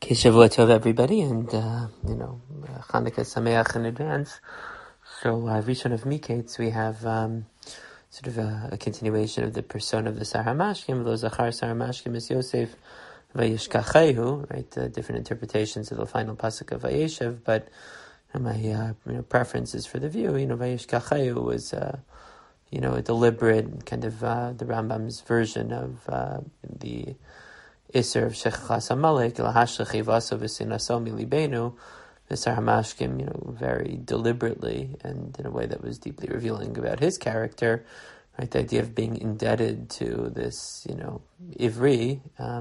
Okay, Shavua Tov, everybody, and, Chanukah Sameach in advance. So, Rishon of Miketz, we have sort of a continuation of the persona of the Sar HaMashkim. Lo Zachar Sar HaMashkim is Yosef Vayishkachehu, right? Different interpretations of the final pasuk of Vayeshev, but my preference is for the view. Vayishkachehu was a deliberate kind of the Rambam's version of the Isser of Shechachas HaMalek, Lahashlech Evaso V'Sinaso Milibenu, the Sar HaMashkim, very deliberately and in a way that was deeply revealing about his character, right? The idea of being indebted to this, Ivri,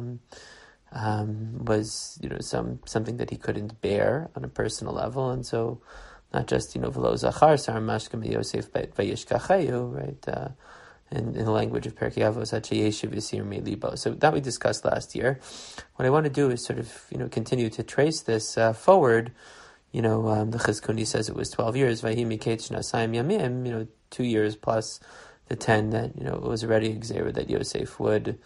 was, something that he couldn't bear on a personal level, and so not just, V'lo Zachar Sar HaMashkim Yosef Vayishkachehu, right? In the language of Perkei Avos, Hachayeshiv Yisir Me'libo. So that we discussed last year. What I want to do is sort of, continue to trace this forward. The Chizkuni says it was 12 years. Vahi Miketz Nasayim Yamim, 2 years plus the 10 that, it was already exerted that Yosef would,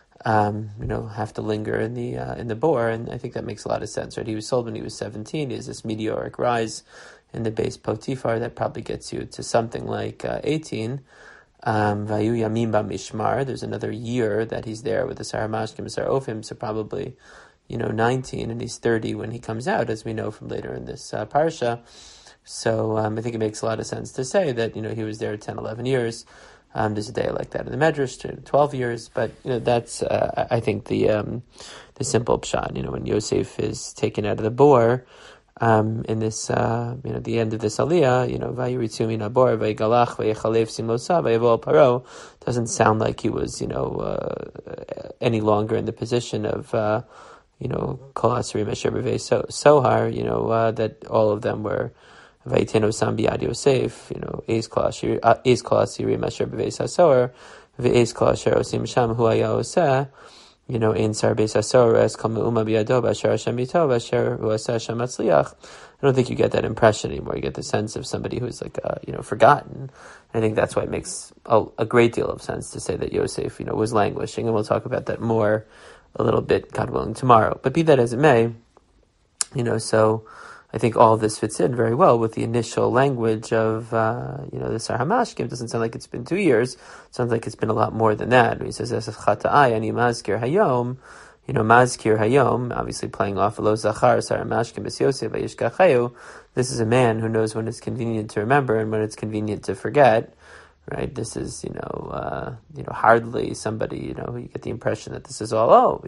have to linger in the bor. And I think that makes a lot of sense, right? He was sold when he was 17. He has this meteoric rise in the base Potiphar that probably gets you to something like 18. Vayu Yamim Mishmar. There's another year that he's there with the Sar HaMashkim, Sar Ofim, so probably, 19, and he's 30 when he comes out, as we know from later in this parsha. So I think it makes a lot of sense to say that, he was there 10, 11 years. There's a day like that in the Medrash, 12 years, but, that's, I think, the simple pshat. When Yosef is taken out of the bor, in this, the end of this aliyah, Vayiritzu min habor, Vayigalach, Vayichalef simlosa, Vayavo paro, doesn't sound like he was, any longer in the position of, Kol Asari Mesher B'vei Sohar, that all of them were Vayitenu Sam B'yad Yosef, Eis Kol Asari Mesher B'vei Sohar, V'eis Kol Asher Osim Sham Hu Haya Oseh, in Sar Beis Asor as Kol Me'uma B'yado B'asher Hashem Yito B'asher Hu Aseh Hashem Matzliach. I don't think you get that impression anymore. You get the sense of somebody who's like, forgotten. I think that's why it makes a great deal of sense to say that Yosef, was languishing, and we'll talk about that more a little bit, God willing, tomorrow. But be that as it may, so I think all of this fits in very well with the initial language of, the Sar HaMashkim. It doesn't sound like it's been 2 years. It sounds like it's been a lot more than that. He says, Chata'ai ani mazkir hayom, mazkir hayom, obviously playing off Lo Zachar Sar HaMashkim B's Yosef Vayishkachehu. This is a man who knows when it's convenient to remember and when it's convenient to forget. Right? This is, hardly somebody, you get the impression that this is all,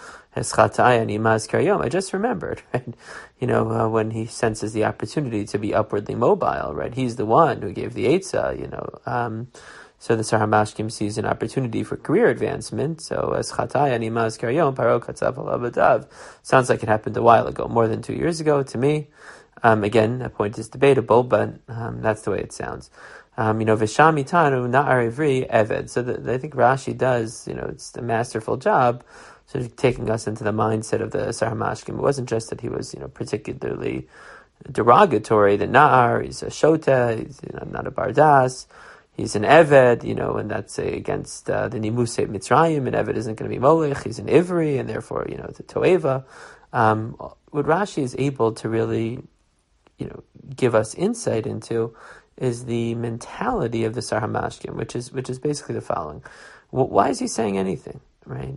I just remembered, right? When he senses the opportunity to be upwardly mobile, right? He's the one who gave the Eitzah, so the Sar HaMashkim sees an opportunity for career advancement. So as Chatai ani mazkar yom paro katzav alabadav. Sounds like it happened a while ago, more than 2 years ago to me. Again, that point is debatable, but that's the way it sounds. Vishami Tanu Na'ar Ivri Eved. So I think Rashi does, it's a masterful job sort of taking us into the mindset of the Sar HaMashkim. It wasn't just that he was, particularly derogatory. The Na'ar, he's a Shota, he's not a Bardas, he's an Eved, and that's against the Nimusei Mitzrayim, and Eved isn't going to be Molech, he's an Ivri, and therefore, it's a Toeva. What Rashi is able to really, give us insight into is the mentality of the Sar HaMashkim, which is basically the following. Why is he saying anything, right?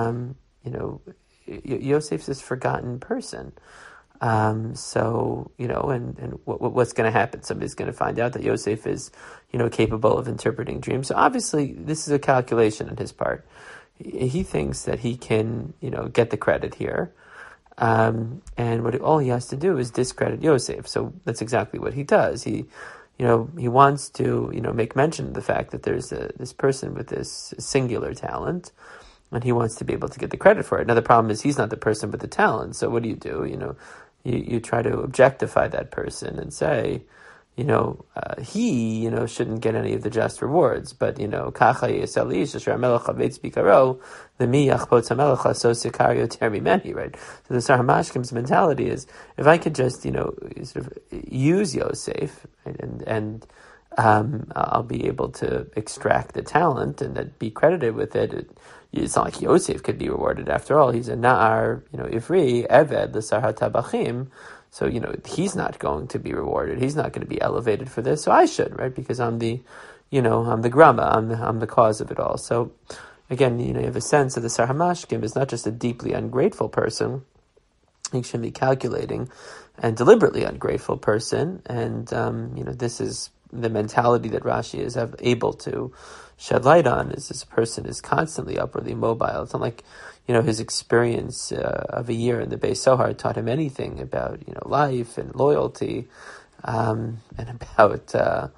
Yosef's this forgotten person. So, and what's going to happen? Somebody's going to find out that Yosef is, capable of interpreting dreams. So obviously this is a calculation on his part. He thinks that he can, get the credit here. And all he has to do is discredit Yosef. So that's exactly what he does. He wants to, make mention of the fact that there's this person with this singular talent, and he wants to be able to get the credit for it. Now the problem is he's not the person with the talent. So what do? You try to objectify that person and say, he, shouldn't get any of the just rewards. But, kacha yisalish asher hamelech havetz bikaro, v'mi yachpotz hamelech aso sikar yoter mimeni, right? So the Sar HaMashkim's mentality is, if I could just, sort of use Yosef, right, and I'll be able to extract the talent and then be credited with it. It's not like Yosef could be rewarded. After all, he's a Na'ar, Ivri, Eved, L'sar HaTabachim. So, he's not going to be rewarded. He's not going to be elevated for this. So I should, right? Because I'm the grama. I'm the cause of it all. So again, you have a sense that the Sar HaMashkim is not just a deeply ungrateful person. He should be calculating and deliberately ungrateful person. And, this is the mentality that Rashi is able to shed light on, is this person is constantly upwardly mobile. It's not like, his experience of a year in the Beis Sohar taught him anything about, life and loyalty, and about,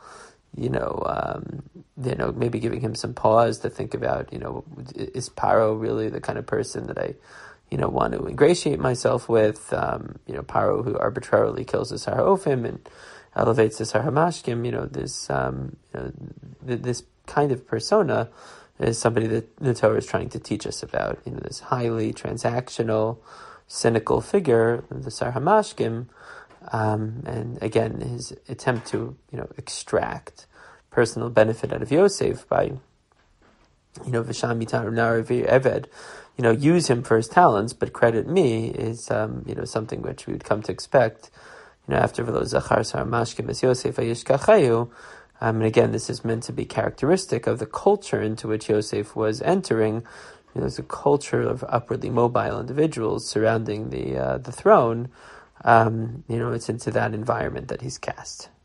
maybe giving him some pause to think about, is Paro really the kind of person that I, want to ingratiate myself with? Paro, who arbitrarily kills the Sar HaOfim and elevates the Sar HaMashkim, this kind of persona is somebody that the Torah is trying to teach us about. This highly transactional, cynical figure, the Sar HaMashkim, and again, his attempt to, extract personal benefit out of Yosef by, V'sham mitar nar eved, use him for his talents, but credit me is, something which we would come to expect, after V'lo zachar Sar HaMashkim es Yosef vayishkachayu. And again, this is meant to be characteristic of the culture into which Yosef was entering. There's a culture of upwardly mobile individuals surrounding the throne. It's into that environment that he's cast.